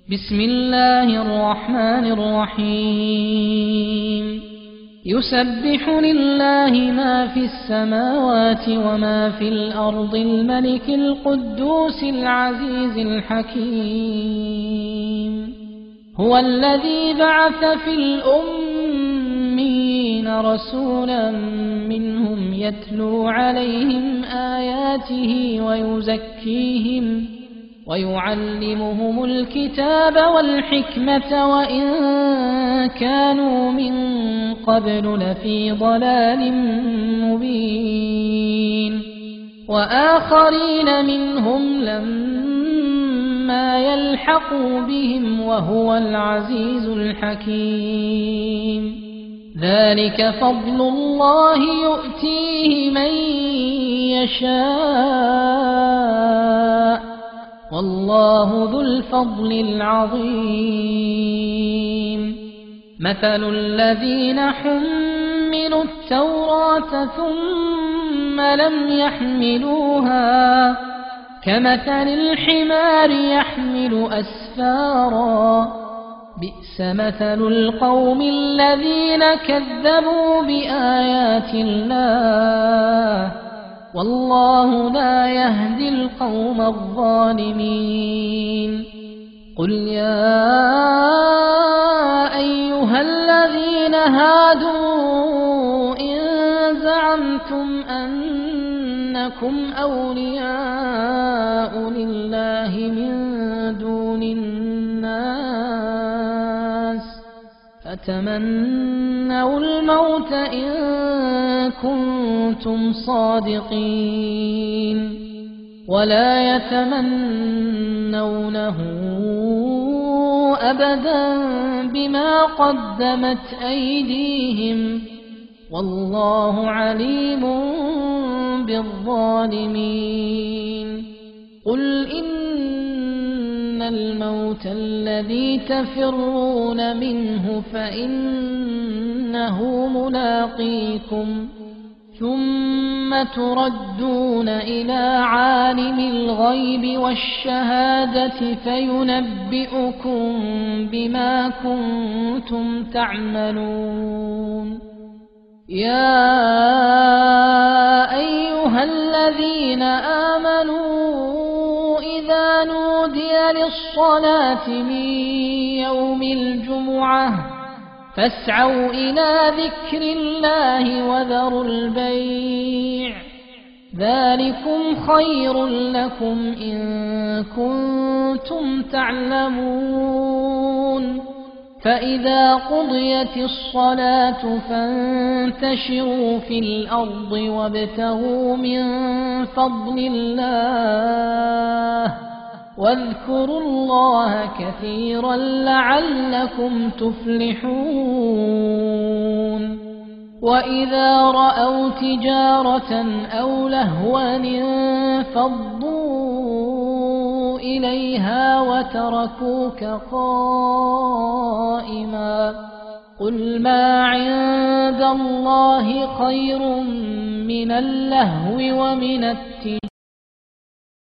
بسم الله الرحمن الرحيم يسبح لله ما في السماوات وما في الأرض الملك القدوس العزيز الحكيم هو الذي بعث في الأمين رسولا منهم يتلو عليهم آياته ويزكيهم ويعلمهم الكتاب والحكمة وإن كانوا من قبل لفي ضلال مبين وآخرين منهم لما يلحقوا بهم وهو العزيز الحكيم ذلك فضل الله يؤتيه من يشاء والله ذو الفضل العظيم مثل الذين حملوا التوراة ثم لم يحملوها كمثل الحمار يحمل أسفارا بئس مثل القوم الذين كذبوا بآيات الله والله لا يهدي القوم الظالمين قل يا أيها الذين هادوا إن زعمتم أنكم أولياء لله من دون الناس فتمنوا الموت إن كنتم صادقين ولا يتمنونه أبدا بما قدمت أيديهم والله عليم بالظالمين قل إن الموت الذي تفرون منه فإنه ملاقيكم ثم تردون إلى عالم الغيب والشهادة فينبئكم بما كنتم تعملون يا أيها الذين آمنوا إذا نودي للصلاة من يوم الجمعة فاسعوا إلى ذكر الله وذروا البيع ذلكم خير لكم إن كنتم تعلمون فإذا قضيت الصلاة فانتشروا في الأرض وابتغوا من فضل الله واذكروا الله كثيرا لعلكم تفلحون وإذا رأوا تجارة أو لهوا انفضوا إليها وتركوك قائما قل ما عند الله خير من اللهو ومن التجارة